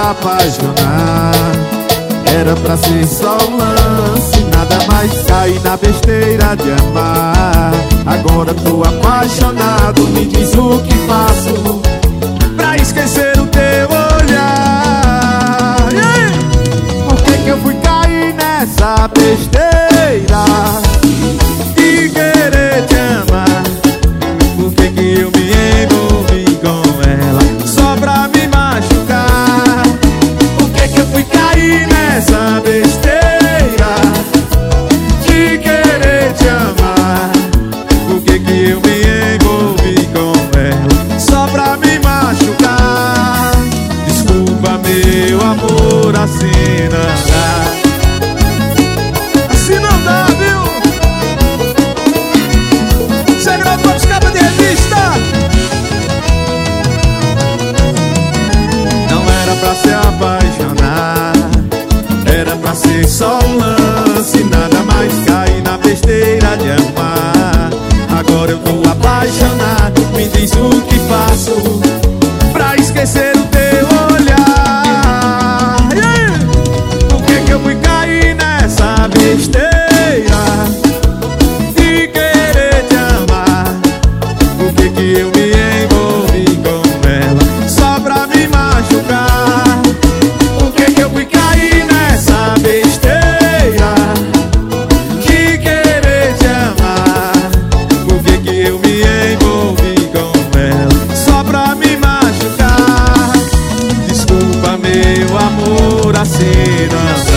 apaixonar. Era pra ser só um lance, nada mais, cair na besteira de amar. Agora tô apaixonado, me diz o que faço pra esquecer o teu olhar. Por que eu fui cair nessa besteira de querer te amar? Por que eu me envolvi com ela só pra me machucar? Por que eu fui cair nessa besteira de querer te amar? Por que eu me envolvi com ela só pra me machucar? Desculpa, meu amor, assim não dá. Assim não dá, viu? Você gravou os cabos de revista. Não era pra se apaixonar, era pra ser só um lance, nada mais, cair na besteira de amar. Agora eu tô apaixonado, me diz o que faço pra esquecer o teu olhar. Por que eu fui cair nessa besteira de querer te amar? Por que eu me envolvi com ela só pra me machucar? Por que eu fui cair nessa besteira de querer te amar? Por que eu me envolvi com ela só pra me machucar? Desculpa, meu amor, assim não